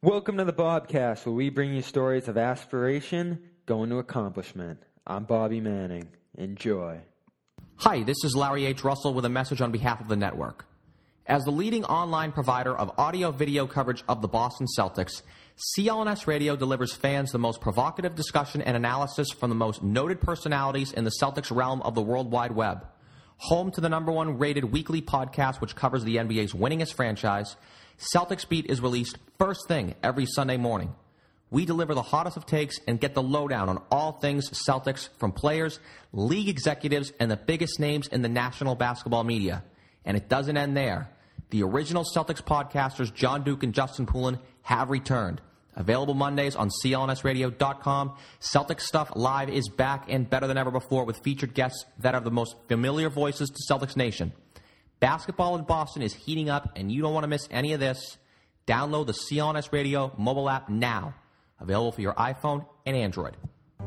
Welcome to the Bobcast, where we bring you stories of aspiration going to accomplishment. I'm Bobby Manning. Enjoy. Hi, this is Larry H. Russell with a message on behalf of the network. As the leading online provider of audio-video coverage of the Boston Celtics, CLNS Radio delivers fans the most provocative discussion and analysis from the most noted personalities in the Celtics realm of the World Wide Web. Home to the #1 rated weekly podcast which covers the NBA's winningest franchise, Celtics Beat is released first thing every Sunday morning. We deliver the hottest of takes and get the lowdown on all things Celtics from players, league executives, and the biggest names in the national basketball media. And it doesn't end there. The original Celtics podcasters John Duke and Justin Poulin have returned. Available Mondays on clnsradio.com. Celtics Stuff Live is back and better than ever before with featured guests that are the most familiar voices to Celtics Nation. Basketball in Boston is heating up, and you don't want to miss any of this. Download the CLNS Radio mobile app now. Available for your iPhone and Android.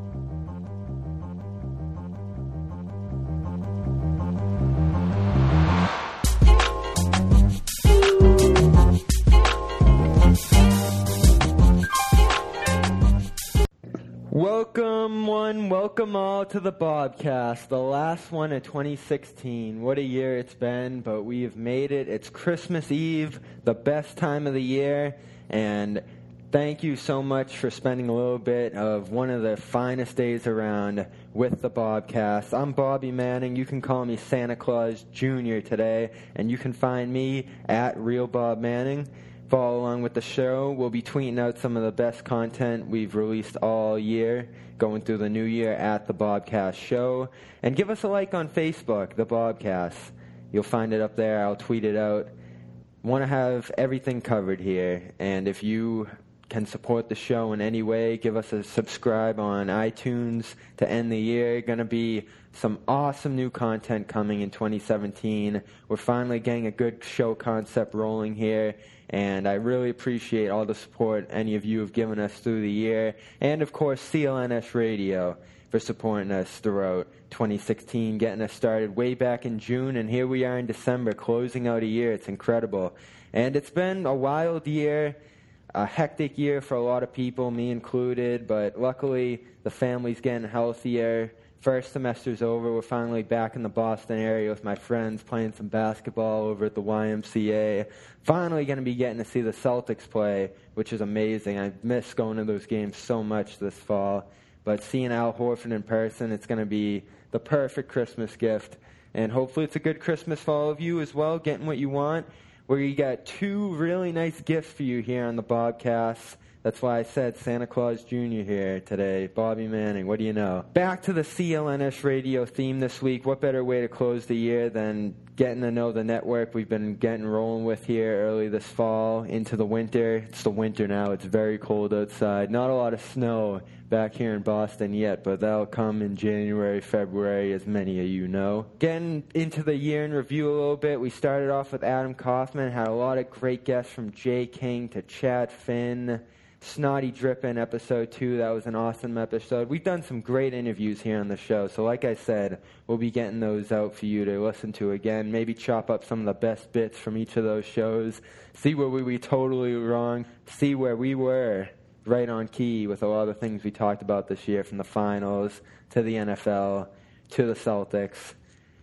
Welcome all to the Bobcast, the last one of 2016. What a year it's been, but we have made it. It's Christmas Eve, the best time of the year, and thank you so much for spending a little bit of one of the finest days around with the Bobcast. I'm Bobby Manning. You can call me Santa Claus Jr. today, and you can find me at Real Bob Manning. Follow along with the show. We'll be tweeting out some of the best content we've released all year, going through the new year at the Bobcast Show. And give us a like on Facebook, the Bobcast. You'll find it up there. I'll tweet it out. Want to have everything covered here. And if you can support the show in any way, give us a subscribe on iTunes to end the year. Going to be some awesome new content coming in 2017. We're finally getting a good show concept rolling here, and I really appreciate all the support any of you have given us through the year, and of course CLNS Radio for supporting us throughout 2016, getting us started way back in June, and here we are in December, closing out a year. It's incredible. And it's been a wild year, a hectic year for a lot of people, me included, but luckily the family's getting healthier. First semester's over. We're finally back in the Boston area with my friends playing some basketball over at the YMCA. Finally going to be getting to see the Celtics play, which is amazing. I miss going to those games so much this fall. But seeing Al Horford in person, it's going to be the perfect Christmas gift. And hopefully it's a good Christmas for all of you as well, getting what you want. We got two really nice gifts for you here on the Bobcast. That's why I said Santa Claus Jr. here today. Bobby Manning, what do you know? Back to the CLNS Radio theme this week. What better way to close the year than getting to know the network we've been getting rolling with here early this fall into the winter. It's the winter now. It's very cold outside. Not a lot of snow back here in Boston yet, but that'll come in January, February, as many of you know. Getting into the year in review a little bit, we started off with Adam Kaufman, had a lot of great guests from Jay King to Chad Finn, Snotty Drippin' episode 2. That was an awesome episode. We've done some great interviews here on the show, so like I said, we'll be getting those out for you to listen to again, maybe chop up some of the best bits from each of those shows, see where we were totally wrong, see where we were right on key with a lot of the things we talked about this year, from the finals to the NFL to the Celtics.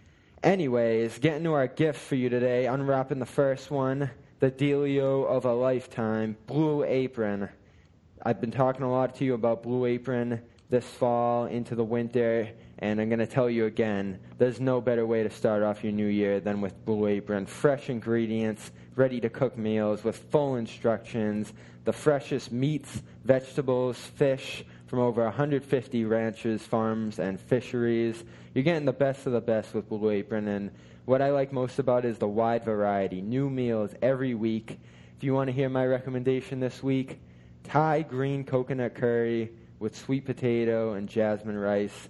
Anyways, getting to our gifts for you today, unwrapping the first one, the dealio of a lifetime, Blue Apron. I've been talking a lot to you about Blue Apron this fall into the winter, and I'm going to tell you again, there's no better way to start off your new year than with Blue Apron. Fresh ingredients, ready-to-cook meals with full instructions, the freshest meats, vegetables, fish from over 150 ranches, farms, and fisheries. You're getting the best of the best with Blue Apron, and what I like most about it is the wide variety. New meals every week. If you want to hear my recommendation this week, Thai green coconut curry with sweet potato and jasmine rice.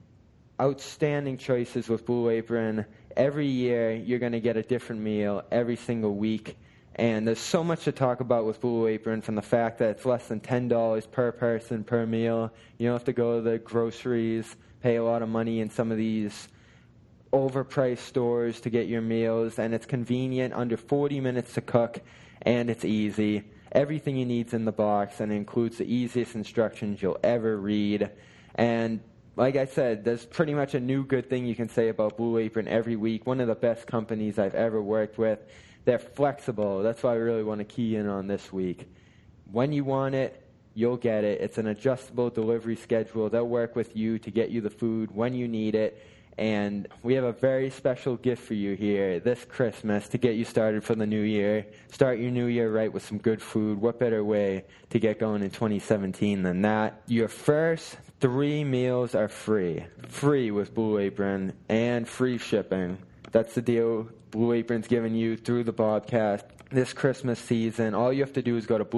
Outstanding choices with Blue Apron. Every year, you're going to get a different meal every single week. And there's so much to talk about with Blue Apron, from the fact that it's less than $10 per person per meal. You don't have to go to the groceries, pay a lot of money in some of these overpriced stores to get your meals. And it's convenient, under 40 minutes to cook, and it's easy. Everything you need's in the box, and it includes the easiest instructions you'll ever read. And like I said, there's pretty much a new good thing you can say about Blue Apron every week. One of the best companies I've ever worked with. They're flexible. That's why I really want to key in on this week. When you want it, you'll get it. It's an adjustable delivery schedule. They'll work with you to get you the food when you need it. And we have a very special gift for you here this Christmas to get you started for the new year. Start your new year right with some good food. What better way to get going in 2017 than that? Your first 3 meals are free. Free with Blue Apron and free shipping. That's the deal Blue Apron's giving you through the Bobcast this Christmas season. All you have to do is go to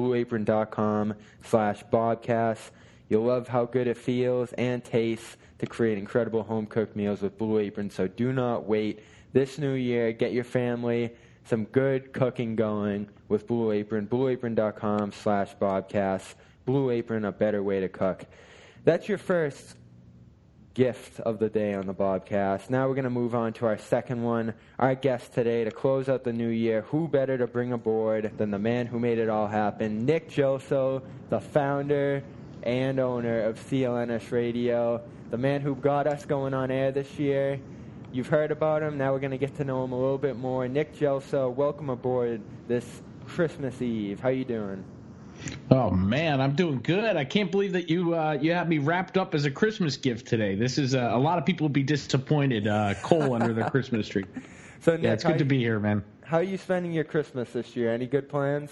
blueapron.com/Bobcast. You'll love how good it feels and tastes to create incredible home-cooked meals with Blue Apron, so do not wait. This new year, get your family some good cooking going with Blue Apron. blueapron.com/Bobcast. Blue Apron, a better way to cook. That's your first gift of the day on the Bobcast. Now we're going to move on to our second one. Our guest today to close out the new year. Who better to bring aboard than the man who made it all happen, Nick Gelso, the founder and owner of CLNS Radio, the man who got us going on air this year. You've heard about him. Now we're going to get to know him a little bit more. Nick Gelso, welcome aboard this Christmas Eve. How you doing? Oh, man, I'm doing good. I can't believe that you have me wrapped up as a Christmas gift today. This is a lot of people will be disappointed. Coal under the Christmas tree. So, Nick, yeah, it's good to be here, man. How are you spending your Christmas this year? Any good plans?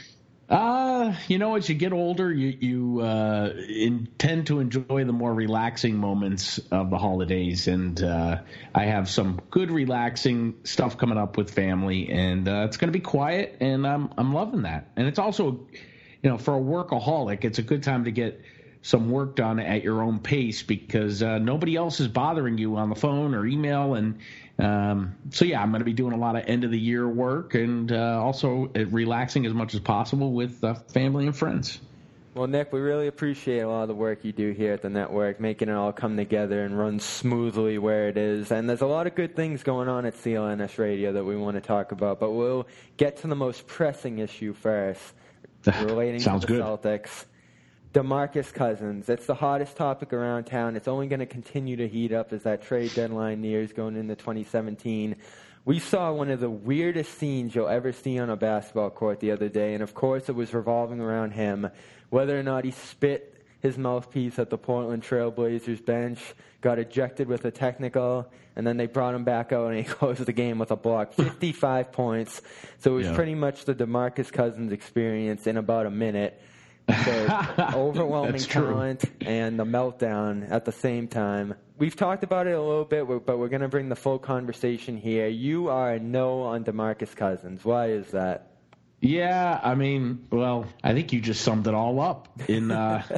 As you get older, you intend to enjoy the more relaxing moments of the holidays, and I have some good relaxing stuff coming up with family, and it's going to be quiet, and I'm loving that. And it's also, for a workaholic, it's a good time to get some work done at your own pace because nobody else is bothering you on the phone or email. And so, yeah, I'm going to be doing a lot of end-of-the-year work and also relaxing as much as possible with family and friends. Well, Nick, we really appreciate a lot of the work you do here at the network, making it all come together and run smoothly where it is. And there's a lot of good things going on at CLNS Radio that we want to talk about, but we'll get to the most pressing issue first, relating to the Celtics. DeMarcus Cousins. It's the hottest topic around town. It's only going to continue to heat up as that trade deadline nears going into 2017. We saw one of the weirdest scenes you'll ever see on a basketball court the other day, and of course it was revolving around him. Whether or not he spit his mouthpiece at the Portland Trail Blazers bench, got ejected with a technical, and then they brought him back out and he closed the game with a block. 55 points. So it was pretty much the DeMarcus Cousins experience in about a minute. So overwhelming talent and the meltdown at the same time. We've talked about it a little bit, but we're going to bring the full conversation here. You are a no on DeMarcus Cousins. Why is that? Yeah, I think you just summed it all up. In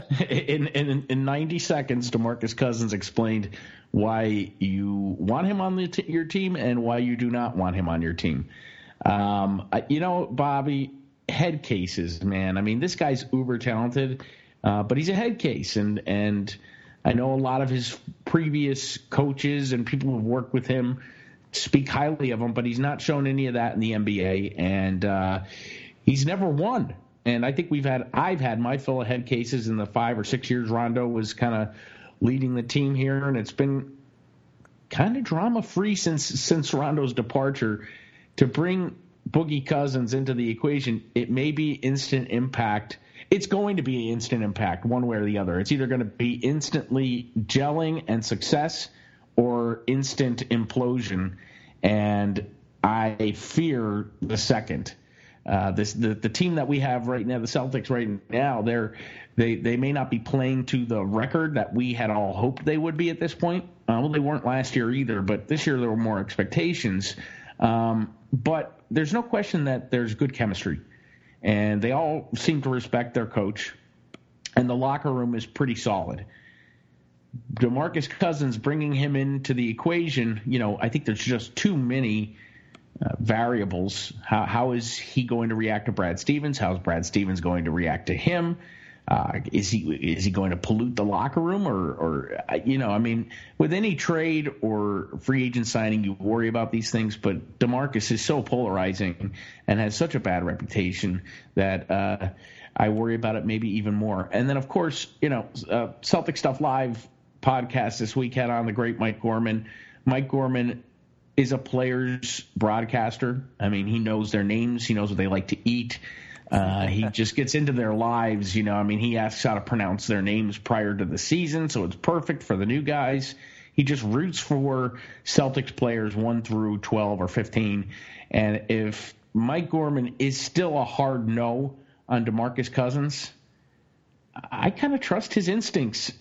90 seconds, DeMarcus Cousins explained why you want him on your team and why you do not want him on your team. Bobby, head cases, man. I mean, this guy's uber talented, but he's a head case, and I know a lot of his previous coaches and people who've worked with him speak highly of him, but he's not shown any of that in the NBA, and he's never won. And I think I've had my fill of head cases in the 5 or 6 years Rondo was kind of leading the team here, and it's been kind of drama-free since Rondo's departure. To bring Boogie Cousins into the equation, it may be instant impact. It's going to be instant impact one way or the other. It's either going to be instantly gelling and success or instant implosion, and I fear the second. The team that we have right now, the Celtics right now, they may not be playing to the record that we had all hoped they would be at this point. They weren't last year either, but this year there were more expectations. But there's no question that there's good chemistry, and they all seem to respect their coach, and the locker room is pretty solid. DeMarcus Cousins, bringing him into the equation, I think there's just too many variables. How is he going to react to Brad Stevens? How is Brad Stevens going to react to him? Is he going to pollute the locker room or I mean, with any trade or free agent signing, you worry about these things. But DeMarcus is so polarizing and has such a bad reputation that I worry about it maybe even more. And then, of course, Celtic Stuff Live podcast this week had on the great Mike Gorman. Mike Gorman is a player's broadcaster. I mean, he knows their names. He knows what they like to eat. He just gets into their lives, I mean, he asks how to pronounce their names prior to the season, so it's perfect for the new guys. He just roots for Celtics players 1 through 12 or 15. And if Mike Gorman is still a hard no on DeMarcus Cousins, I kind of trust his instincts.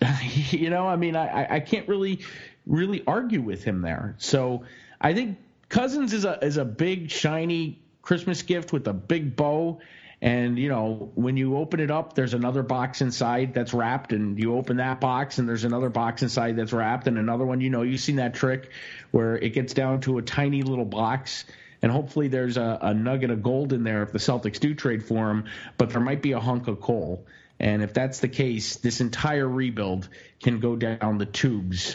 I mean, I can't really argue with him there. So I think Cousins is a big, shiny Christmas gift with a big bow. And, when you open it up, there's another box inside that's wrapped, and you open that box and there's another box inside that's wrapped, and another one, you've seen that trick where it gets down to a tiny little box, and hopefully there's a nugget of gold in there if the Celtics do trade for him, but there might be a hunk of coal. And if that's the case, this entire rebuild can go down the tubes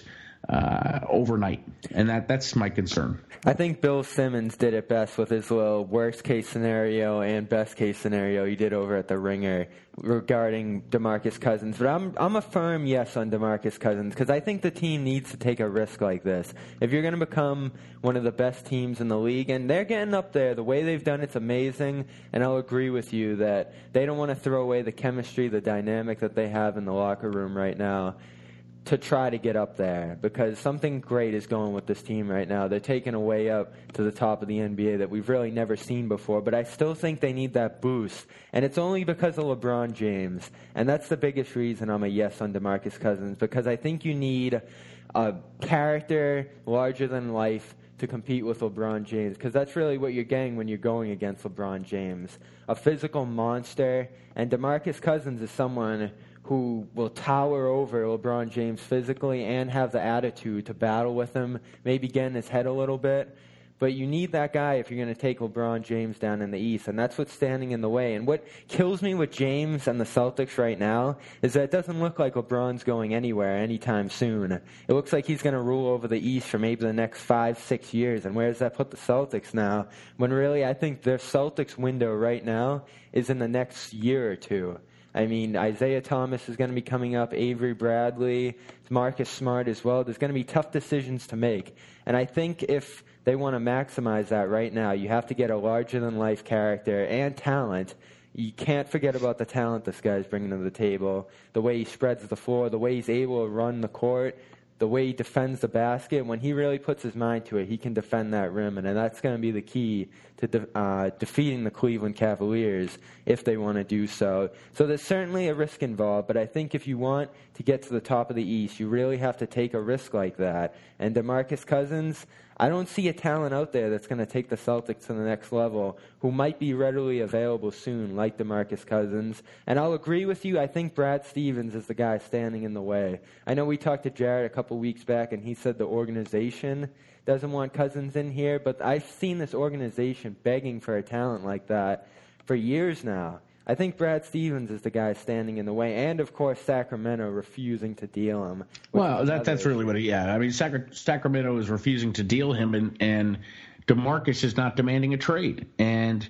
overnight, and that's my concern. I think Bill Simmons did it best with his little worst-case scenario and best-case scenario he did over at the Ringer regarding DeMarcus Cousins. But I'm a firm yes on DeMarcus Cousins because I think the team needs to take a risk like this. If you're going to become one of the best teams in the league, and they're getting up there, the way they've done it's amazing, and I'll agree with you that they don't want to throw away the chemistry, the dynamic that they have in the locker room right now to try to get up there, because something great is going with this team right now. They're taking a way up to the top of the NBA that we've really never seen before, but I still think they need that boost, and it's only because of LeBron James, and that's the biggest reason I'm a yes on DeMarcus Cousins, because I think you need a character larger than life to compete with LeBron James, because that's really what you're getting when you're going against LeBron James, a physical monster, and DeMarcus Cousins is someone who will tower over LeBron James physically and have the attitude to battle with him, maybe get in his head a little bit. But you need that guy if you're going to take LeBron James down in the East, and that's what's standing in the way. And what kills me with James and the Celtics right now is that it doesn't look like LeBron's going anywhere anytime soon. It looks like he's going to rule over the East for maybe the next 5-6 years. And where does that put the Celtics now? When really I think their Celtics window right now is in the next year or two. I mean, Isaiah Thomas is going to be coming up, Avery Bradley, Marcus Smart as well. There's going to be tough decisions to make. And I think if they want to maximize that right now, you have to get a larger-than-life character and talent. You can't forget about the talent this guy's bringing to the table, the way he spreads the floor, the way he's able to run the court, the way he defends the basket. When he really puts his mind to it, he can defend that rim, and that's going to be the key to defeating the Cleveland Cavaliers if they want to do so. So there's certainly a risk involved, but I think if you want to get to the top of the East, you really have to take a risk like that. And DeMarcus Cousins, I don't see a talent out there that's going to take the Celtics to the next level who might be readily available soon, like DeMarcus Cousins. And I'll agree with you, I think Brad Stevens is the guy standing in the way. I know we talked to Jared a couple weeks back, and he said the organization doesn't want Cousins in here, but I've seen this organization begging for a talent like that for years now. I think Brad Stevens is the guy standing in the way, and, of course, Sacramento refusing to deal him. Well, that's really what I mean, Sacramento is refusing to deal him, and DeMarcus is not demanding a trade. And,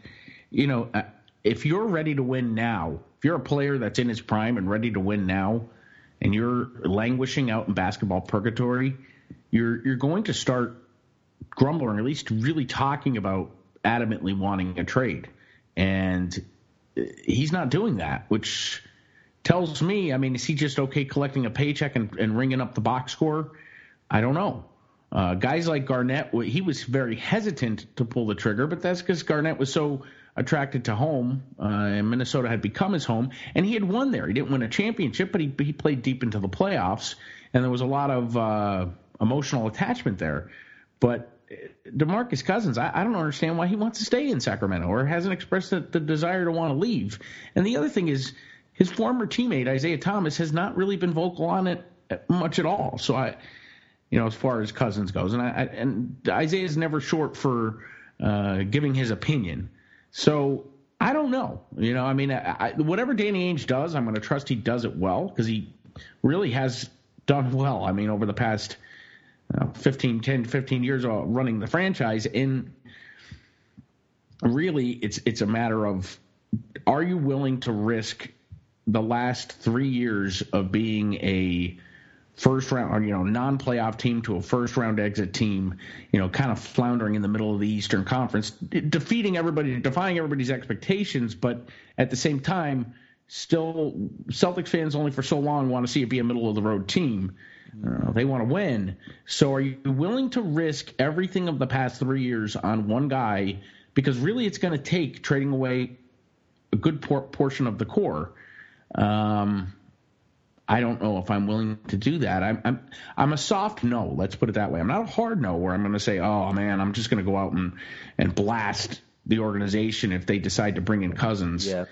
if you're ready to win now, if you're a player that's in his prime and ready to win now, and you're languishing out in basketball purgatory, you're going to start grumbling, or at least really talking about adamantly wanting a trade. And he's not doing that, which tells me, I mean, is he just okay collecting a paycheck and ringing up the box score? I don't know. Guys like Garnett, he was very hesitant to pull the trigger, but that's because Garnett was so attracted to home, and Minnesota had become his home, and he had won there. He didn't win a championship, but he played deep into the playoffs, and there was a lot of emotional attachment there. But DeMarcus Cousins, I don't understand why he wants to stay in Sacramento or hasn't expressed the desire to want to leave. And the other thing is his former teammate, Isaiah Thomas, has not really been vocal on it much at all. So as far as Cousins goes, and Isaiah is never short for giving his opinion. So I don't know. I mean, whatever Danny Ainge does, I'm going to trust he does it well because he really has done well. I mean, over the past 10 to 15 years running the franchise, and really it's a matter of, are you willing to risk the last 3 years of being a first round or non-playoff team to a first round exit team, kind of floundering in the middle of the Eastern Conference, defying everybody's expectations, but at the same time, still Celtics fans only for so long want to see it be a middle of the road team. They want to win. So are you willing to risk everything of the past 3 years on one guy? Because really it's going to take trading away a good portion of the core. I don't know if I'm willing to do that. I'm a soft no. Let's put it that way. I'm not a hard no where I'm going to say, oh man, I'm just going to go out and blast the organization if they decide to bring in Cousins. Yeah.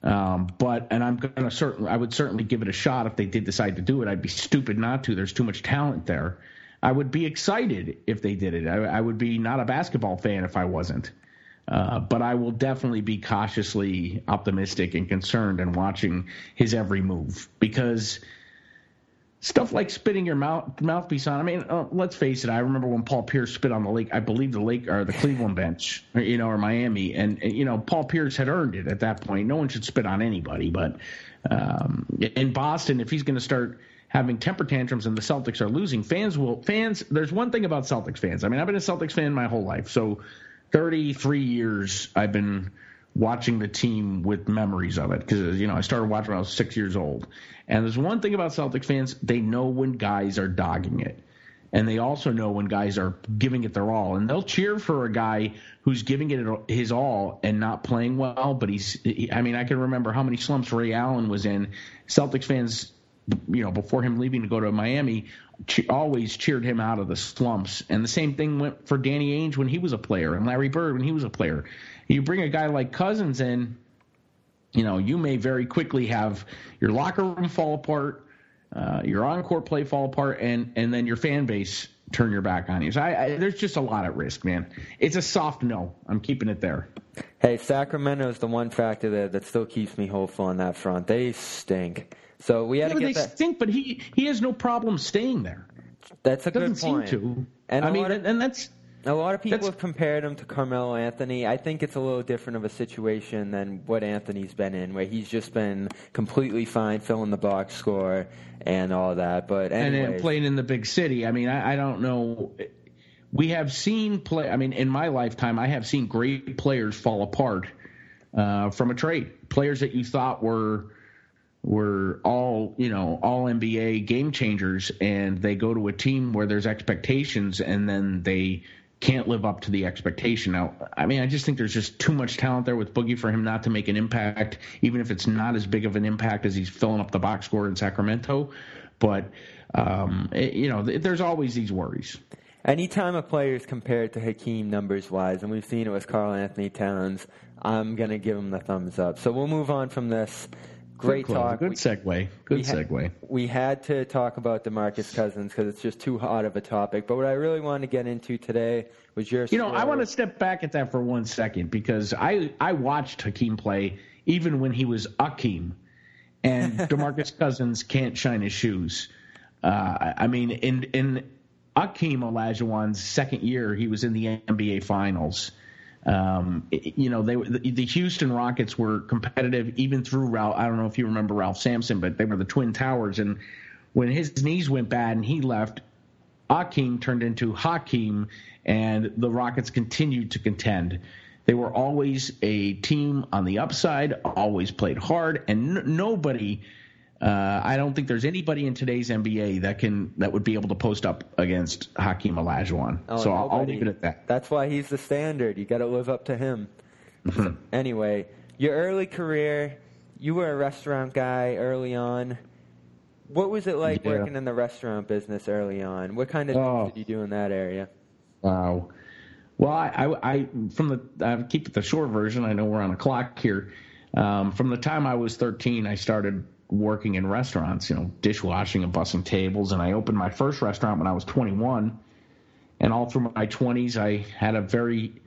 I would certainly give it a shot if they did decide to do it. I'd be stupid not to. There's too much talent there. I would be excited if they did it. I would be not a basketball fan if I wasn't. But I will definitely be cautiously optimistic and concerned and watching his every move, because stuff like spitting your mouthpiece on. I mean, let's face it. I remember when Paul Pierce spit on the Cleveland bench, or Miami, and Paul Pierce had earned it at that point. No one should spit on anybody, but in Boston, if he's going to start having temper tantrums and the Celtics are losing, fans. There's one thing about Celtics fans. I mean, I've been a Celtics fan my whole life, so 33 years I've been watching the team with memories of it because, I started watching when I was 6 years old. And there's one thing about Celtics fans. They know when guys are dogging it. And they also know when guys are giving it their all. And they'll cheer for a guy who's giving it his all and not playing well. But I can remember how many slumps Ray Allen was in. Celtics fans, before him leaving to go to Miami, always cheered him out of the slumps. And the same thing went for Danny Ainge when he was a player and Larry Bird when he was a player. You bring a guy like Cousins in, you may very quickly have your locker room fall apart, your on-court play fall apart, and then your fan base turn your back on you. So there's just a lot at risk, man. It's a soft no. I'm keeping it there. Hey, Sacramento is the one factor there that still keeps me hopeful on that front. They stink. So we had to get that. They stink, but he has no problem staying there. That's a good point. Doesn't seem to. And that's a lot of people have compared him to Carmelo Anthony. I think it's a little different of a situation than what Anthony's been in, where he's just been completely fine filling the box score and all that. But anyways. And then playing in the big city. I mean, I don't know. We have seen in my lifetime, I have seen great players fall apart from a trade. Players that you thought were all NBA game changers, and they go to a team where there's expectations, and then they can't live up to the expectation. Now, I just think there's just too much talent there with Boogie for him not to make an impact, even if it's not as big of an impact as he's filling up the box score in Sacramento. But there's always these worries. Anytime a player is compared to Hakeem numbers-wise, and we've seen it with Karl Anthony Towns, I'm going to give him the thumbs up. So we'll move on from this. Great talk. Good segue. We had to talk about DeMarcus Cousins because it's just too hot of a topic. But what I really wanted to get into today was your story. I want to step back at that for 1 second because I watched Hakeem play even when he was Akeem, and DeMarcus Cousins can't shine his shoes. In Akeem Olajuwon's second year, he was in the NBA Finals. The Houston Rockets were competitive even through Ralph. I don't know if you remember Ralph Sampson, but they were the Twin Towers. And when his knees went bad and he left, Akeem turned into Hakeem, and the Rockets continued to contend. They were always a team on the upside, always played hard, and nobody. I don't think there's anybody in today's NBA that would be able to post up against Hakeem Olajuwon. So I'll leave it at that. That's why he's the standard. You got to live up to him. Anyway, your early career, you were a restaurant guy early on. What was it like working in the restaurant business early on? What kind of things did you do in that area? Wow. Well, I keep it the short version. I know we're on a clock here. From the time I was 13, I started working in restaurants, dishwashing and bussing tables. And I opened my first restaurant when I was 21. And all through my 20s, I had a very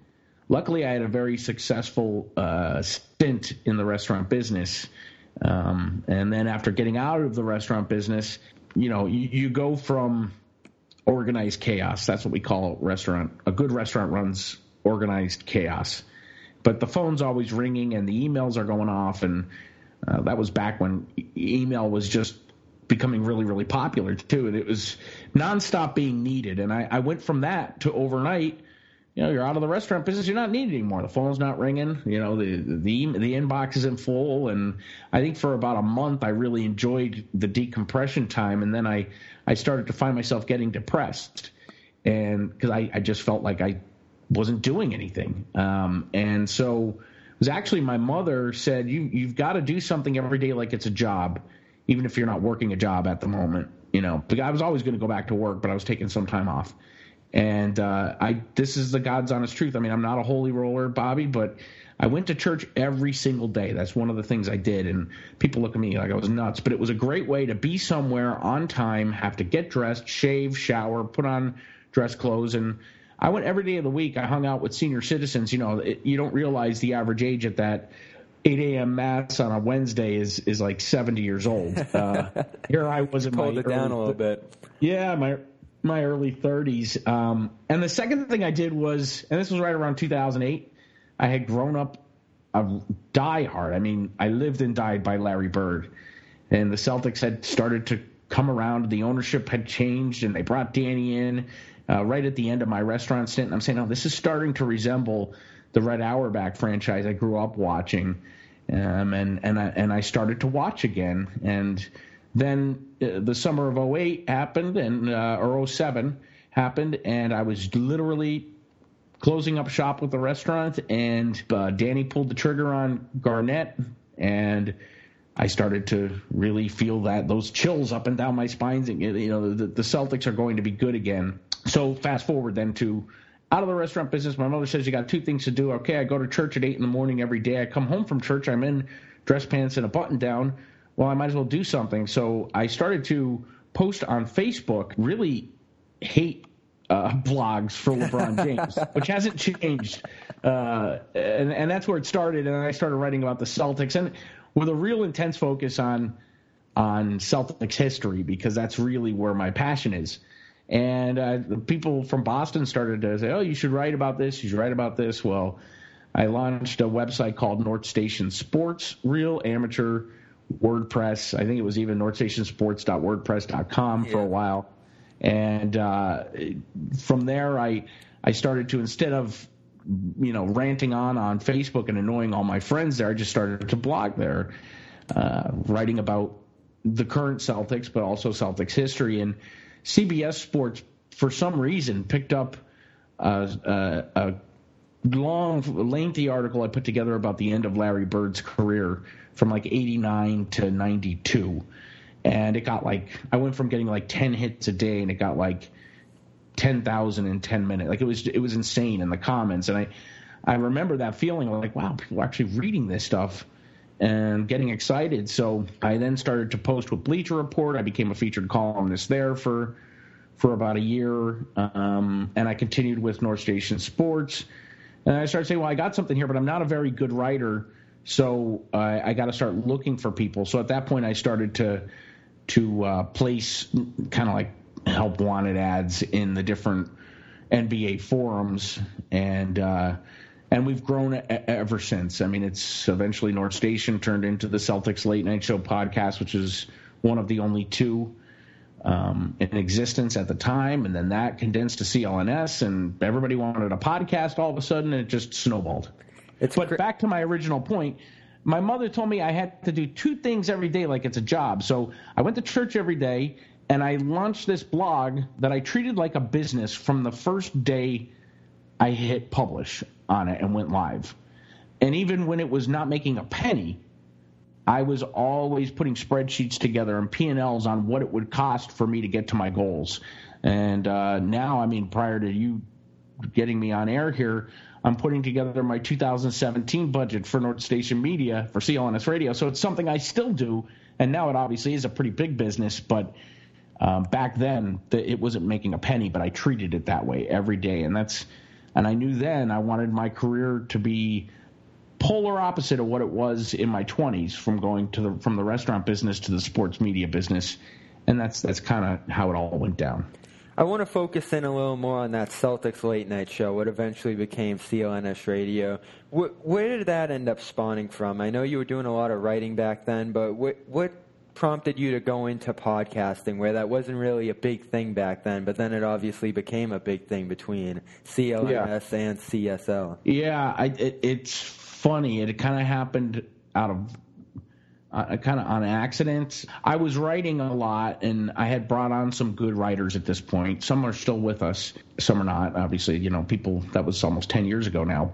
luckily I had a very successful stint in the restaurant business. And then after getting out of the restaurant business, you go from organized chaos. That's what we call a restaurant. A good restaurant runs organized chaos. But the phone's always ringing and the emails are going off. And that was back when email was just becoming really, really popular, too. And it was nonstop being needed. And I went from that to overnight. You're out of the restaurant business. You're not needed anymore. The phone's not ringing. The inbox isn't full. And I think for about a month, I really enjoyed the decompression time. And then I started to find myself getting depressed, and because I just felt like I wasn't doing anything. And so it was actually my mother said, you've got to do something every day like it's a job, even if you're not working a job at the moment. I was always going to go back to work, but I was taking some time off. And this is the God's honest truth. I mean, I'm not a holy roller, Bobby, but I went to church every single day. That's one of the things I did. And people look at me like I was nuts, but it was a great way to be somewhere on time, have to get dressed, shave, shower, put on dress clothes. And I went every day of the week. I hung out with senior citizens. You don't realize the average age at that 8 a.m. mass on a Wednesday is like 70 years old. Here I was in Pulled it down a little bit. Yeah, my early 30s. And the second thing I did was, and this was right around 2008, I had grown up a diehard. I mean, I lived and died by Larry Bird. And the Celtics had started to come around. The ownership had changed, and they brought Danny in right at the end of my restaurant stint. And I'm saying, oh, this is starting to resemble the Red Auerbach franchise I grew up watching. And I started to watch again. And then the summer of 08 happened, or 07 happened, and I was literally closing up shop with the restaurant, and Danny pulled the trigger on Garnett, and I started to really feel those chills up and down my spines. The Celtics are going to be good again. So fast forward then to out of the restaurant business. My mother says you got two things to do. Okay, I go to church at 8 in the morning every day. I come home from church. I'm in dress pants and a button down. Well, I might as well do something. So I started to post on Facebook, really hate blogs for LeBron James, which hasn't changed. And that's where it started. And I started writing about the Celtics, and with a real intense focus on Celtics history, because that's really where my passion is. And people from Boston started to say, oh, you should write about this. You should write about this. Well, I launched a website called North Station Sports, real amateur WordPress. I think it was even northstationsports.wordpress.com for a while. And from there, I started to, instead of ranting on Facebook and annoying all my friends there, I just started to blog there, writing about the current Celtics, but also Celtics history. And CBS Sports, for some reason, picked up a long, lengthy article I put together about the end of Larry Bird's career from like 89 to 92. And it got I went from getting 10 hits a day, and it got 10,000 in 10 minutes. It was insane in the comments. And I remember that feeling wow, people are actually reading this stuff and getting excited. So I then started to post with Bleacher Report. I became a featured columnist there for about a year. And I continued with North Station Sports. And I started saying, well, I got something here, but I'm not a very good writer. So I got to start looking for people. So at that point, I started to place kind of help wanted ads in the different NBA forums, and we've grown ever since. I mean, it's eventually North Station turned into the Celtics Late Night Show podcast, which is one of the only two in existence at the time, and then that condensed to CLNS, and everybody wanted a podcast all of a sudden, and it just snowballed. But back to my original point, my mother told me I had to do two things every day like it's a job. So I went to church every day, and I launched this blog that I treated like a business from the first day I hit publish on it and went live. And even when it was not making a penny, I was always putting spreadsheets together and P&Ls on what it would cost for me to get to my goals. And now, I mean, prior to you getting me on air here, I'm putting together my 2017 budget for North Station Media for CLNS Radio. So it's something I still do, and now it obviously is a pretty big business, but back then it wasn't making a penny, but I treated it that way every day. And that's And I knew then I wanted my career to be polar opposite of what it was in my 20s, from going from the restaurant business to the sports media business. And that's kind of how it all went down. I want to focus in a little more on that Celtics late night show, what eventually became CLNS Radio. Where did that end up spawning from? I know you were doing a lot of writing back then, but what prompted you to go into podcasting, where that wasn't really a big thing back then, but then it obviously became a big thing between CLNS and CSL? Yeah, it's funny. It kind of happened out of kind of on accident. I was writing a lot, and I had brought on some good writers at this point. Some are still with us, some are not. Obviously, people, that was almost 10 years ago now.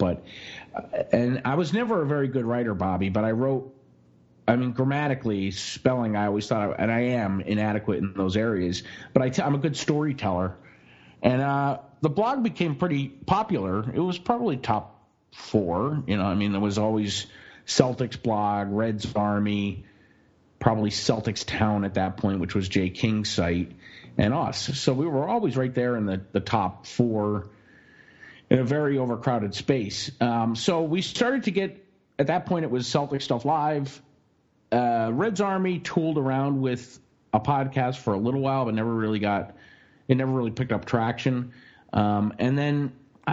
And I was never a very good writer, Bobby, but I wrote, grammatically, spelling, I always thought, and I am inadequate in those areas, but I'm a good storyteller. And the blog became pretty popular. It was probably top 4. There was always Celtics blog, Reds Army, probably Celtics Town at that point, which was Jay King's site, and us. So we were always right there in the top 4 in a very overcrowded space. So we started to get, at that point it was Celtic Stuff Live. Reds Army tooled around with a podcast for a little while, but never really picked up traction. And then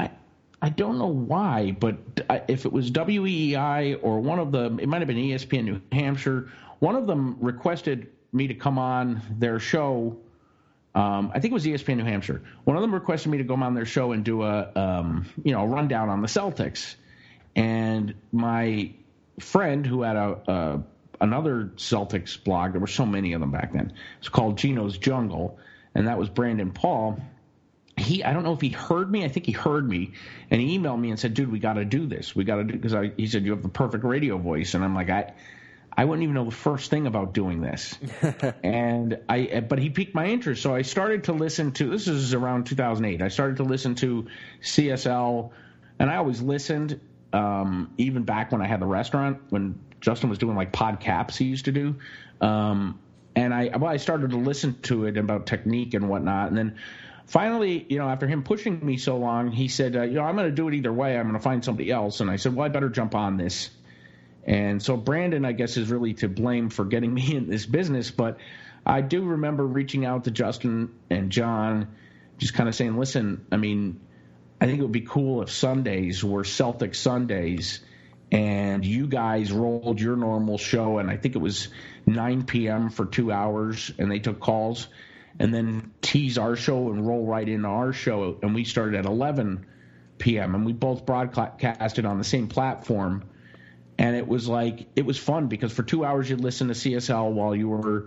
I don't know why, but if it was WEEI or it might have been ESPN New Hampshire, one of them requested me to come on their show. I think it was ESPN New Hampshire. One of them requested me to come on their show and do a rundown on the Celtics. And my friend, who had another Celtics blog, there were so many of them back then, it's called Gino's Jungle, and that was Brandon Paul. I don't know if he heard me. I think he heard me, and he emailed me and said, "Dude, we got to do this. We got to do," because he said, "You have the perfect radio voice," and I'm like, I wouldn't even know the first thing about doing this, but he piqued my interest, so I started to listen to. This is around 2008. I started to listen to CSL, and I always listened, even back when I had the restaurant, when Justin was doing like podcasts he used to do, and I started to listen to it about technique and whatnot, and then. Finally, after him pushing me so long, he said, I'm going to do it either way. I'm going to find somebody else. And I said, well, I better jump on this. And so Brandon, I guess, is really to blame for getting me in this business. But I do remember reaching out to Justin and John, just kind of saying, listen, I think it would be cool if Sundays were Celtic Sundays and you guys rolled your normal show. And I think it was 9 p.m. for 2 hours, and they took calls. And then tease our show and roll right into our show. And we started at 11 p.m. and we both broadcasted on the same platform. And it was fun because for 2 hours you'd listen to CSL while you were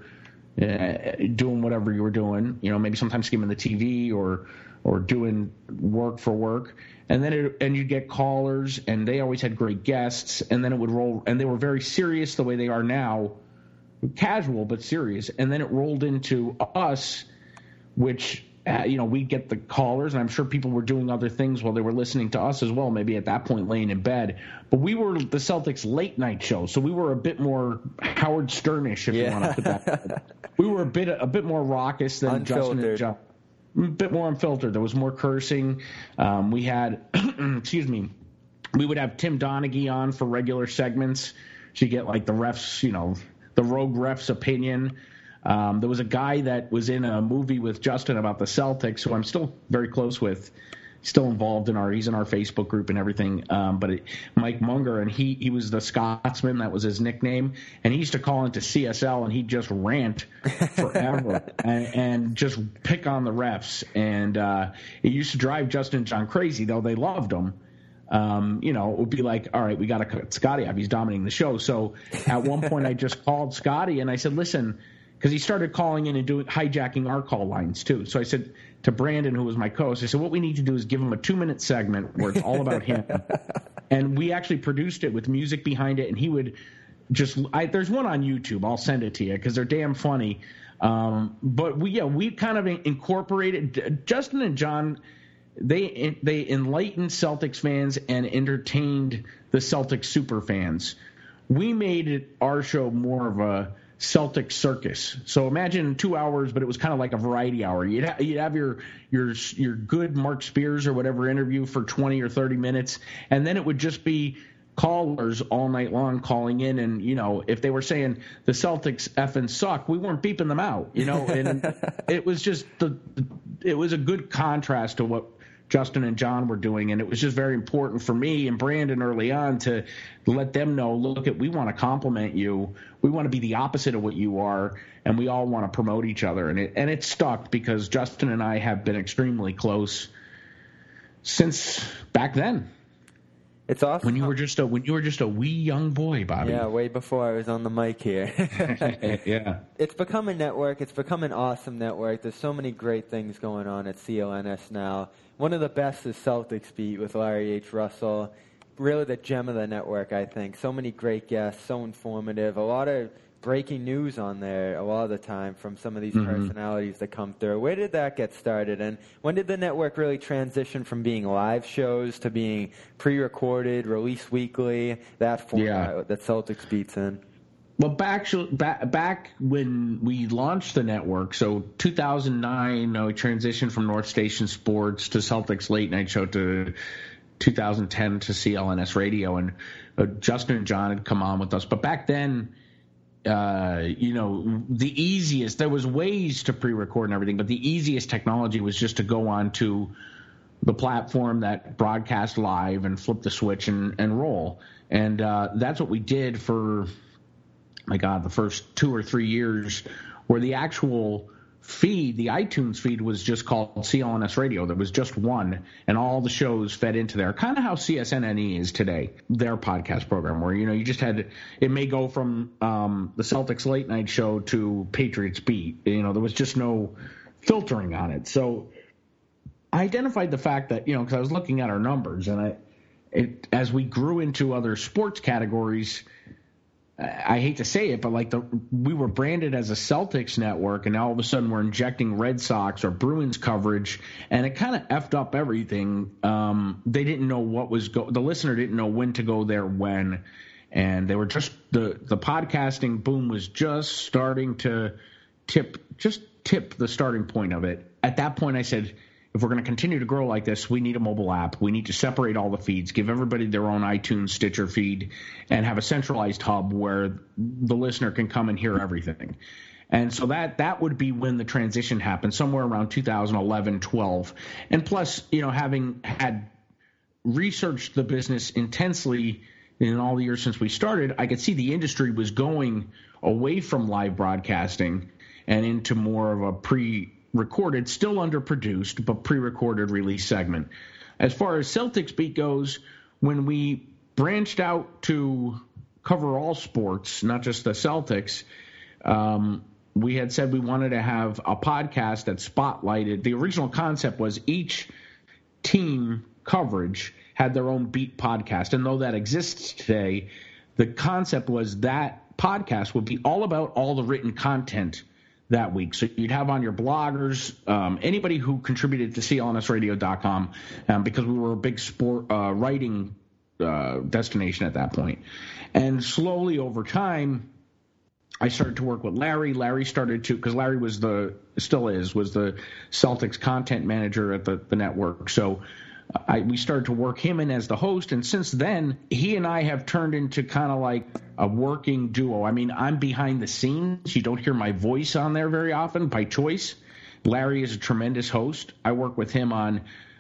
doing whatever you were doing. Maybe sometimes skimming the TV or doing work for work. And then you'd get callers, and they always had great guests. And then it would roll, and they were very serious the way they are now. Casual but serious, and then it rolled into us, which we'd get the callers, and I'm sure people were doing other things while they were listening to us as well, maybe at that point laying in bed. But we were the Celtics late night show, so we were a bit more Howard Sternish, if you want to put that. We were a bit more raucous than Justin and John, a bit more unfiltered. There was more cursing. We had, excuse me, we would have Tim Donaghy on for regular segments. So you get like the refs, the rogue ref's opinion. There was a guy that was in a movie with Justin about the Celtics, who I'm still very close with, still involved he's in our Facebook group and everything. Mike Munger, and he was the Scotsman, that was his nickname, and he used to call into CSL and he'd just rant forever and just pick on the refs. And it used to drive Justin and John crazy, though they loved him. It would be like, all right, we got to cut Scotty off. He's dominating the show. So at one point I just called Scotty and I said, listen, because he started calling in and hijacking our call lines too. So I said to Brandon, who was my co-host, I said, what we need to do is give him a 2-minute segment where it's all about him. And we actually produced it with music behind it. And he would there's one on YouTube. I'll send it to you because they're damn funny. But we kind of incorporated Justin and John. They enlightened Celtics fans and entertained the Celtics super fans. We made our show more of a Celtic circus. So imagine 2 hours, but it was kind of like a variety hour. You'd have your good Mark Spears or whatever interview for 20 or 30 minutes, and then it would just be callers all night long calling in, and if they were saying the Celtics effing suck, we weren't beeping them out, and it was just it was a good contrast to what Justin and John were doing, and it was just very important for me and Brandon early on to let them know, look, we want to compliment you, we want to be the opposite of what you are, and we all want to promote each other, and it stuck because Justin and I have been extremely close since back then. It's awesome. When you were just a wee young boy, Bobby. Yeah, way before I was on the mic here. Yeah. It's become a network. It's become an awesome network. There's so many great things going on at CLNS now. One of the best is Celtics Beat with Larry H. Russell. Really the gem of the network, I think. So many great guests, so informative. A lot of breaking news on there a lot of the time from some of these personalities that come through. Where did that get started, and when did the network really transition from being live shows to being pre-recorded, released weekly, that format that Celtics Beats in? Well, back when we launched the network, so 2009, we transitioned from North Station Sports to Celtics Late Night Show to 2010 to CLNS Radio, and Justin and John had come on with us. But back then, the easiest, there was ways to pre-record and everything, but the easiest technology was just to go on to the platform that broadcast live and flip the switch and roll. And that's what we did for, the first 2 or 3 years, where the actual feed, the iTunes feed, was just called CLNS Radio. There was just one, and all the shows fed into there. Kind of how CSNNE is today, their podcast program, where, you just had, it may go from the Celtics Late Night Show to Patriots Beat. There was just no filtering on it. So I identified the fact that, because I was looking at our numbers, and as we grew into other sports categories, I hate to say it, but we were branded as a Celtics network, and all of a sudden we're injecting Red Sox or Bruins coverage, and it kind of effed up everything. They didn't know what was the listener didn't know when to go there when, and they were just the podcasting boom was just starting to tip the starting point of it. At that point, I said, if we're going to continue to grow like this, we need a mobile app. We need to separate all the feeds, give everybody their own iTunes, Stitcher feed, and have a centralized hub where the listener can come and hear everything. And so that would be when the transition happened, somewhere around 2011, 12. And plus, having had researched the business intensely in all the years since we started, I could see the industry was going away from live broadcasting and into more of a pre-recorded, still underproduced, but pre-recorded release segment. As far as Celtics Beat goes, when we branched out to cover all sports, not just the Celtics, we had said we wanted to have a podcast that spotlighted. The original concept was each team coverage had their own beat podcast, and though that exists today, the concept was that podcast would be all about all the written content that week. So you'd have on your bloggers, anybody who contributed to CLNSradio.com, because we were a big sport writing destination at that point. And slowly over time, I started to work with Larry. Larry started to, because Larry was the Celtics content manager at the network. So we started to work him in as the host, and since then, he and I have turned into kind of like a working duo. I mean, I'm behind the scenes. You don't hear my voice on there very often by choice. Larry is a tremendous host. I work with him on,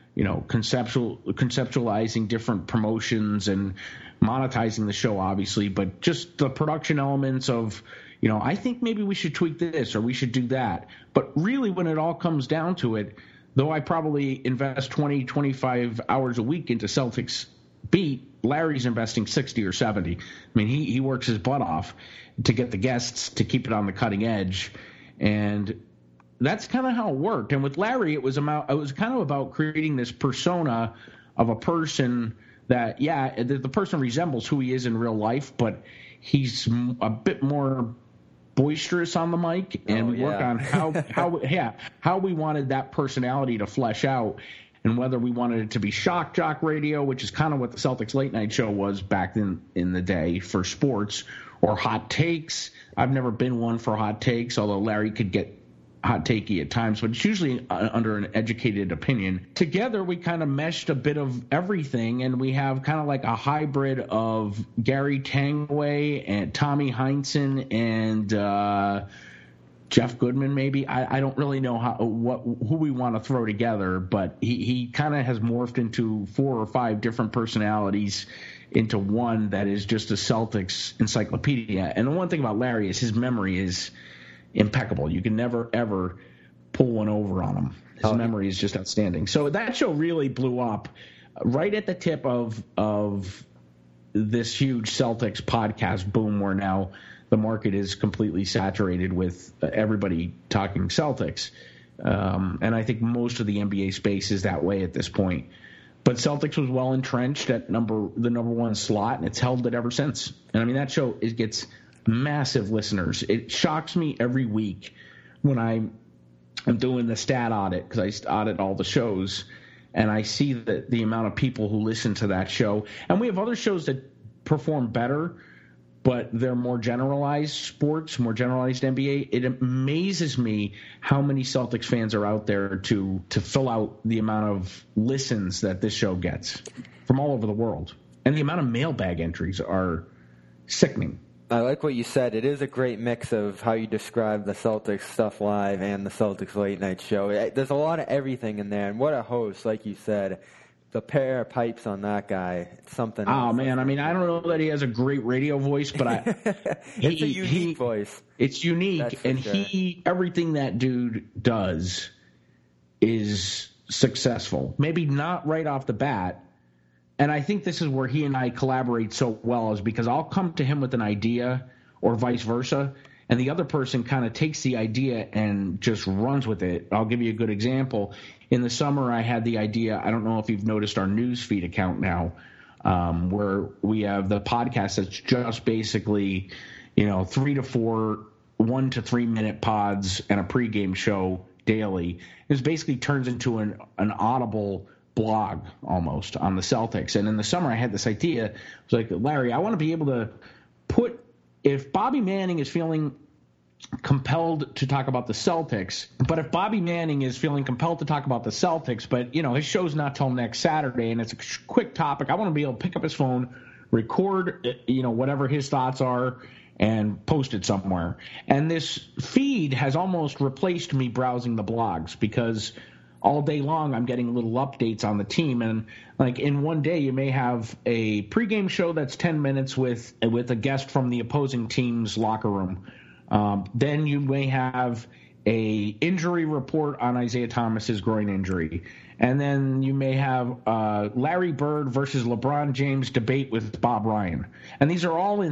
conceptualizing different promotions and monetizing the show, obviously, but just the production elements of, I think maybe we should tweak this or we should do that. But really, when it all comes down to it, though I probably invest 20, 25 hours a week into Celtics Beat, Larry's investing 60 or 70. I mean, he works his butt off to get the guests to keep it on the cutting edge. And that's kind of how it worked. And with Larry, it was kind of about creating this persona of a person that, the person resembles who he is in real life, but he's a bit more boisterous on the mic, and we work on how we wanted that personality to flesh out. and whether we wanted it to be shock jock radio, which is kind of what the Celtics late night show was back in the day for sports, or hot takes. I've never been one for hot takes, although Larry could get hot takey at times, but it's usually under an educated opinion. Together, we kind of meshed a bit of everything, and we have kind of like a hybrid of Gary Tangway and Tommy Heinsohn and Jeff Goodman, maybe. I don't really know who we want to throw together, but he kind of has morphed into 4 or 5 different personalities into one that is just a Celtics encyclopedia. And the one thing about Larry is his memory is impeccable. You can never, ever pull one over on him. His memory is just outstanding. So that show really blew up right at the tip of this huge Celtics podcast boom, where now the market is completely saturated with everybody talking Celtics. And I think most of the NBA space is that way at this point. But Celtics was well entrenched at the number 1 slot, and it's held it ever since. And I mean, that show gets massive listeners. It shocks me every week when I'm doing the stat audit, because I audit all the shows, and I see the amount of people who listen to that show. And we have other shows that perform better, but they're more generalized sports, more generalized NBA. It amazes me how many Celtics fans are out there to fill out the amount of listens that this show gets from all over the world. And the amount of mailbag entries are sickening. I like what you said. It is a great mix of how you describe the Celtics Stuff Live and the Celtics Late Night Show. There's a lot of everything in there, and what a host, like you said. The pair of pipes on that guy, it's something else. Oh, man, I mean, I don't know that he has a great radio voice, but it's a unique voice. It's unique, and sure. Everything that dude does is successful. Maybe not right off the bat. And I think this is where he and I collaborate so well, is because I'll come to him with an idea or vice versa, and the other person kind of takes the idea and just runs with it. I'll give you a good example. In the summer, I had the idea, I don't know if you've noticed our newsfeed account now, where we have the podcast that's just basically, 3 to 4, 1 to 3 minute pods and a pregame show daily. It basically turns into an audible blog almost on the Celtics. And in the summer, I had this idea. I was like, Larry, I want to be able to put, if Bobby Manning is feeling compelled to talk about the Celtics, but if Bobby Manning is feeling compelled to talk about the Celtics, but his show's not till next Saturday and it's a quick topic, I want to be able to pick up his phone, record whatever his thoughts are, and post it somewhere. And this feed has almost replaced me browsing the blogs, because all day long I'm getting little updates on the team. And like in one day you may have a pregame show that's 10 minutes with a guest from the opposing team's locker room. Then you may have a injury report on Isaiah Thomas's groin injury. And then you may have Larry Bird versus LeBron James debate with Bob Ryan. And these are all in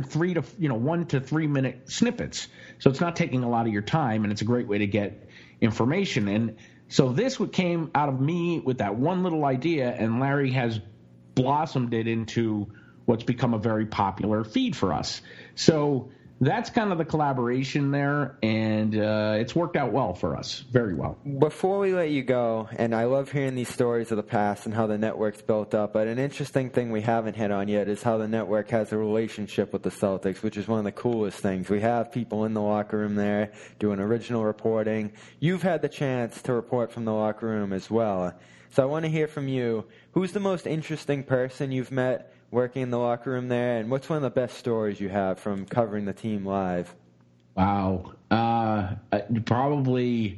1 to 3 minute snippets. So it's not taking a lot of your time, and it's a great way to get information. And so this came out of me with that one little idea, and Larry has blossomed it into what's become a very popular feed for us. So that's kind of the collaboration there, and it's worked out well for us, very well. Before we let you go, and I love hearing these stories of the past and how the network's built up, but an interesting thing we haven't hit on yet is how the network has a relationship with the Celtics, which is one of the coolest things. We have people in the locker room there doing original reporting. You've had the chance to report from the locker room as well. So I want to hear from you. Who's the most interesting person you've met working in the locker room there, and what's one of the best stories you have from covering the team live? Wow. Probably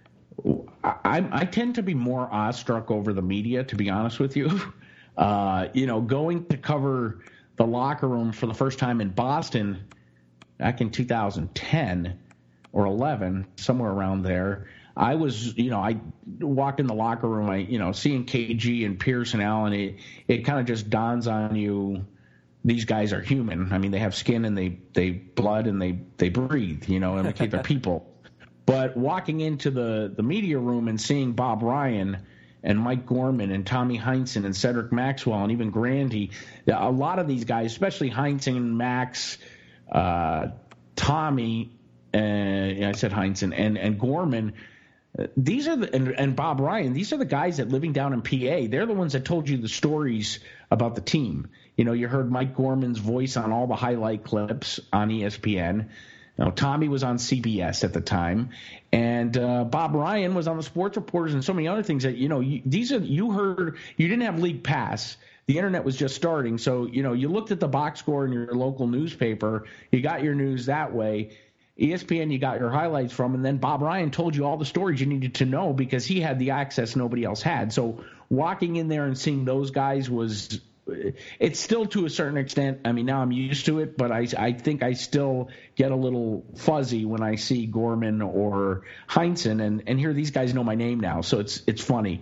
I tend to be more awestruck over the media, to be honest with you. Going to cover the locker room for the first time in Boston back in 2010 or 11, somewhere around there. I was, I walked in the locker room, seeing KG and Pierce and Allen, it kind of just dawns on you, these guys are human. I mean, they have skin and they blood and they breathe, and they're people. But walking into the media room and seeing Bob Ryan and Mike Gorman and Tommy Heinsohn and Cedric Maxwell and even Grandy, a lot of these guys, especially Heinsohn, Max, Tommy, I said Heinsohn, and Gorman, these are and Bob Ryan, these are the guys that living down in PA, they're the ones that told you the stories about the team. You heard Mike Gorman's voice on all the highlight clips on ESPN. Tommy was on CBS at the time, and Bob Ryan was on the Sports Reporters and so many other things that you heard. You didn't have League Pass. The internet was just starting, so you looked at the box score in your local newspaper. You got your news that way. ESPN, you got your highlights from, and then Bob Ryan told you all the stories you needed to know because he had the access nobody else had. So walking in there and seeing those guys it's still to a certain extent. I mean, now I'm used to it, but I think I still get a little fuzzy when I see Gorman or Heinsohn, and here these guys know my name now, so it's funny.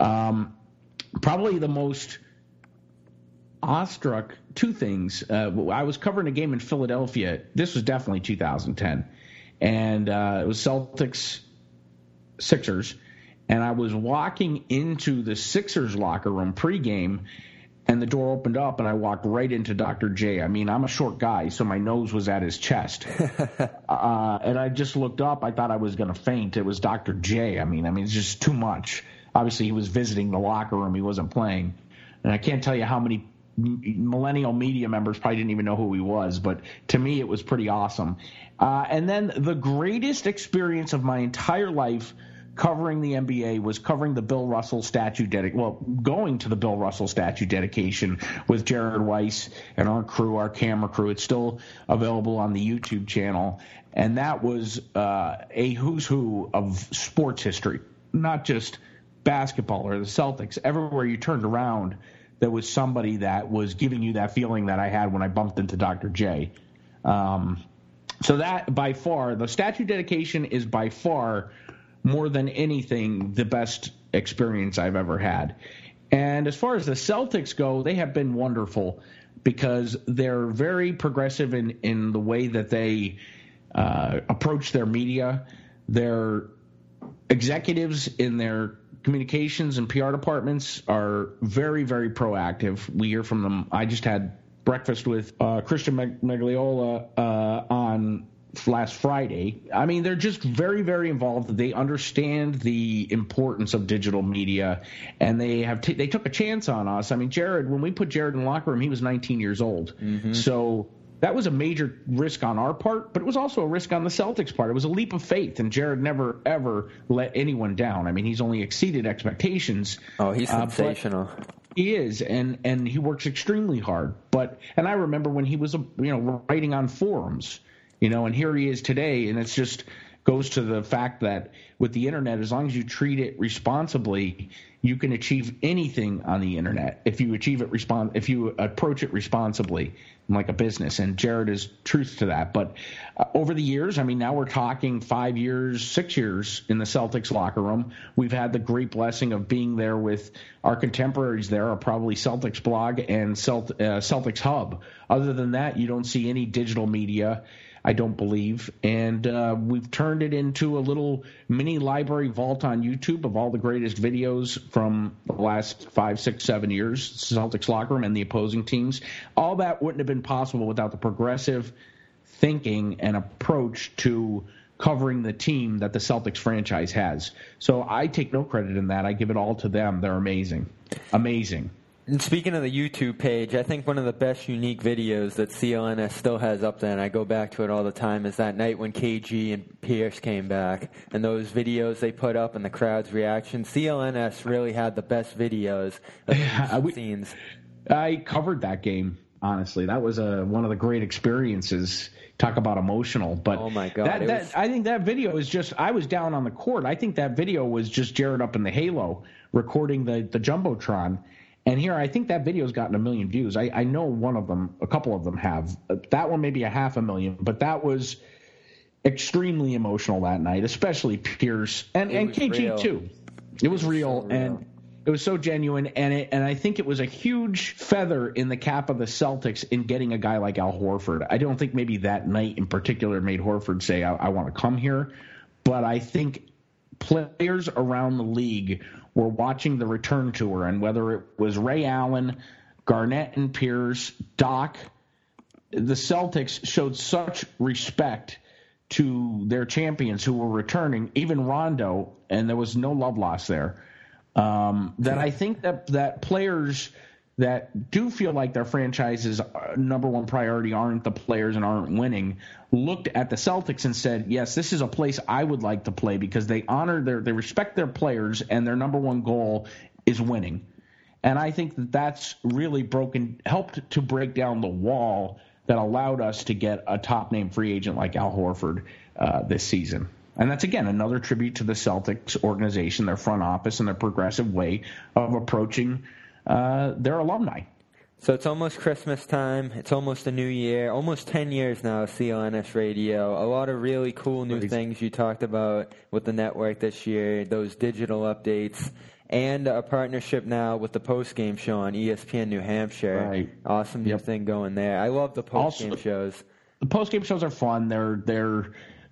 Probably the most awestruck two things. I was covering a game in Philadelphia. This was definitely 2010, and it was Celtics-Sixers, and I was walking into the Sixers locker room pregame, and the door opened up, and I walked right into Dr. J. I mean, I'm a short guy, so my nose was at his chest. And I just looked up. I thought I was going to faint. It was Dr. J. I mean, it's just too much. Obviously, he was visiting the locker room. He wasn't playing. And I can't tell you how many millennial media members probably didn't even know who he was, but to me, it was pretty awesome. And then the greatest experience of my entire life covering the NBA was covering the Bill Russell statue going to the Bill Russell statue dedication with Jared Weiss and our crew, our camera crew. It's still available on the YouTube channel. And that was a who's who of sports history, not just basketball or the Celtics. Everywhere you turned around, there was somebody that was giving you that feeling that I had when I bumped into Dr. J. So that, by far, the statue dedication is by far more than anything the best experience I've ever had. And as far as the Celtics go, they have been wonderful because they're very progressive in the way that they approach their media. Their executives in their communications and PR departments are very, very proactive. We hear from them. I just had breakfast with Christian Magliola on last Friday. I mean, they're just very, very involved. They understand the importance of digital media, and they took a chance on us. I mean, Jared, when we put Jared in the locker room, he was 19 years old. Mm-hmm. So that was a major risk on our part, but it was also a risk on the Celtics' part. It was a leap of faith, and Jared never, ever let anyone down. I mean, he's only exceeded expectations. Oh, he's sensational. He is, and he works extremely hard. And I remember when he was, writing on forums, and here he is today, and it's just goes to the fact that with the internet, as long as you treat it responsibly, you can achieve anything on the internet if you if you approach it responsibly like a business. And Jared is truth to that. But over the years, I mean, now we're talking 5 years, 6 years in the Celtics locker room. We've had the great blessing of being there with our contemporaries there, are probably Celtics blog and Celtics Hub. Other than that, you don't see any digital media, I don't believe. And we've turned it into a little mini library vault on YouTube of all the greatest videos from the last 5, 6, 7 years, Celtics locker room and the opposing teams. All that wouldn't have been possible without the progressive thinking and approach to covering the team that the Celtics franchise has. So I take no credit in that. I give it all to them. They're amazing. Amazing. And speaking of the YouTube page, I think one of the best unique videos that CLNS still has up there, and I go back to it all the time, is that night when KG and Pierce came back. And those videos they put up and the crowd's reaction. CLNS really had the best videos of those scenes. I covered that game, honestly. That was one of the great experiences. Talk about emotional. But oh, my God. I think that video is just – I was down on the court. I think that video was just Jared up in the halo recording the Jumbotron. And here, I think that video's gotten 1 million views. I know one of them, a couple of them have. That one maybe 500,000, but that was extremely emotional that night, especially Pierce and KG real. Too. It was real, and it was so genuine, and I think it was a huge feather in the cap of the Celtics in getting a guy like Al Horford. I don't think maybe that night in particular made Horford say, I want to come here, but I think players around the league were watching the return tour, and whether it was Ray Allen, Garnett and Pierce, Doc, the Celtics showed such respect to their champions who were returning, even Rondo, and there was no love lost there. That I think that players that do feel like their franchise's number one priority aren't the players and aren't winning, looked at the Celtics and said, yes, this is a place I would like to play because they they respect their players and their number one goal is winning. And I think that's really helped to break down the wall that allowed us to get a top-name free agent like Al Horford this season. And that's, again, another tribute to the Celtics organization, their front office, and their progressive way of approaching their alumni. So it's almost Christmas time. It's almost a new year. Almost 10 years now of CLNS Radio. A lot of really cool new things you talked about with the network this year, those digital updates, and a partnership now with the postgame show on ESPN New Hampshire. Right. Awesome new thing going there. I love the postgame shows. The postgame shows are fun. They're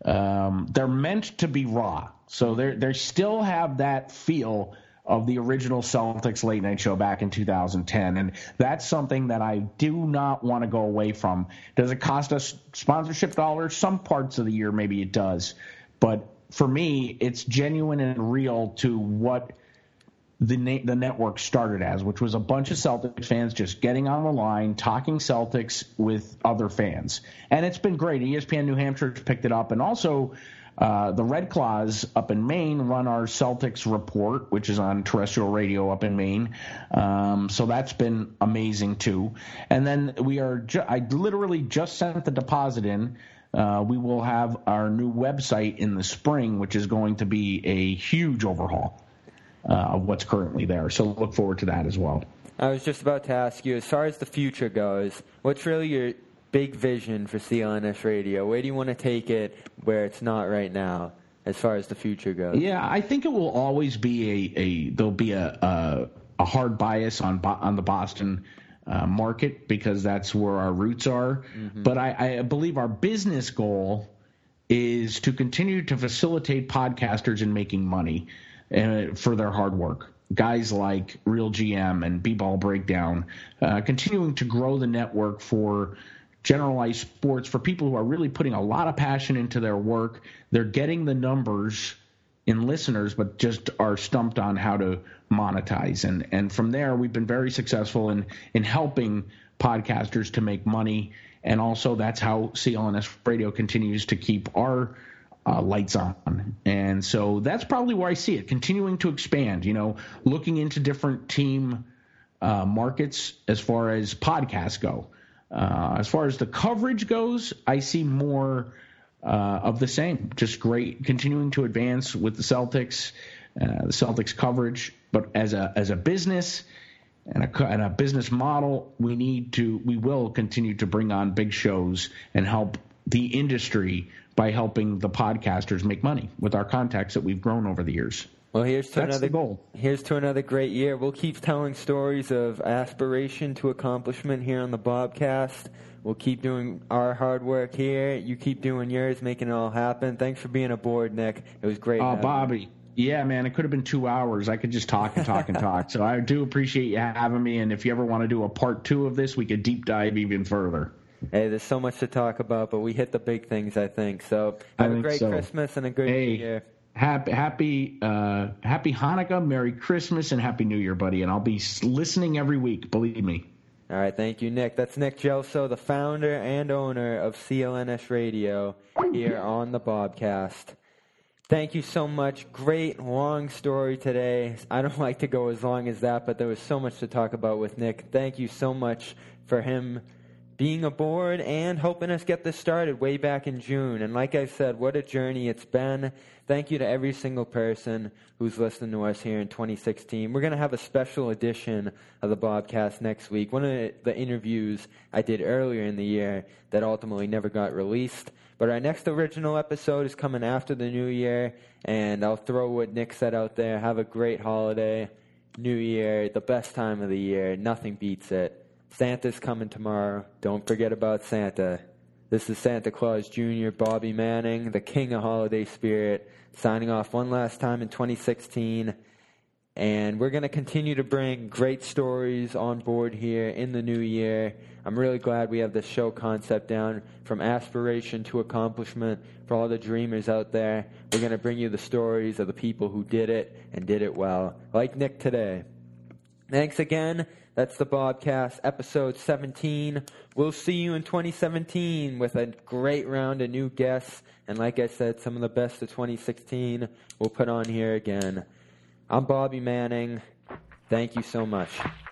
meant to be raw. So they still have that feel of the original Celtics late night show back in 2010. And that's something that I do not want to go away from. Does it cost us sponsorship dollars? Some parts of the year, maybe it does. But for me, it's genuine and real to what the network started as, which was a bunch of Celtics fans just getting on the line, talking Celtics with other fans. And it's been great. ESPN New Hampshire picked it up. And also the Red Claws up in Maine run our Celtics report, which is on terrestrial radio up in Maine. So that's been amazing, too. And then I literally just sent the deposit in. We will have our new website in the spring, which is going to be a huge overhaul of what's currently there. So look forward to that as well. I was just about to ask you, as far as the future goes, what's really your big vision for CLNS Radio? Where do you want to take it where it's not right now as far as the future goes? Yeah, I think it will always be there'll be a hard bias on the Boston market because that's where our roots are. Mm-hmm. But I believe our business goal is to continue to facilitate podcasters in making money for their hard work. Guys like Real GM and B-Ball Breakdown, continuing to grow the network for generalized sports for people who are really putting a lot of passion into their work. They're getting the numbers in listeners, but just are stumped on how to monetize. And from there, we've been very successful in helping podcasters to make money. And also that's how CLNS Radio continues to keep our lights on. And so that's probably where I see it, continuing to expand, looking into different team markets as far as podcasts go. As far as the coverage goes, I see more of the same, just great, continuing to advance with the Celtics coverage. But as a business and a business model, we will continue to bring on big shows and help the industry by helping the podcasters make money with our contacts that we've grown over the years. Well, here's to That's the goal. Here's to another great year. We'll keep telling stories of aspiration to accomplishment here on the Bobcast. We'll keep doing our hard work here. You keep doing yours, making it all happen. Thanks for being aboard, Nick. It was great. Oh, Bobby. Yeah, man, it could have been 2 hours. I could just talk and talk and talk. So I do appreciate you having me. And if you ever want to do a part 2 of this, we could deep dive even further. Hey, there's so much to talk about, but we hit the big things, I think. So have a great Christmas and a good year. Happy Hanukkah, Merry Christmas, and Happy New Year, buddy. And I'll be listening every week, believe me. All right, thank you, Nick. That's Nick Gelso, the founder and owner of CLNS Radio here on the Bobcast. Thank you so much. Great long story today. I don't like to go as long as that, but there was so much to talk about with Nick. Thank you so much for him being aboard and helping us get this started way back in June. And like I said, what a journey it's been. Thank you to every single person who's listening to us here in 2016. We're going to have a special edition of the Bobcast next week. One of the interviews I did earlier in the year that ultimately never got released. But our next original episode is coming after the new year, and I'll throw what Nick said out there. Have a great holiday, New Year, the best time of the year. Nothing beats it. Santa's coming tomorrow. Don't forget about Santa. This is Santa Claus Jr., Bobby Manning, the king of holiday spirit, signing off one last time in 2016. And we're going to continue to bring great stories on board here in the new year. I'm really glad we have this show concept down, from aspiration to accomplishment. For all the dreamers out there, we're going to bring you the stories of the people who did it and did it well, like Nick today. Thanks again. That's the Bobcast, episode 17. We'll see you in 2017 with a great round of new guests. And like I said, some of the best of 2016 we'll put on here again. I'm Bobby Manning. Thank you so much.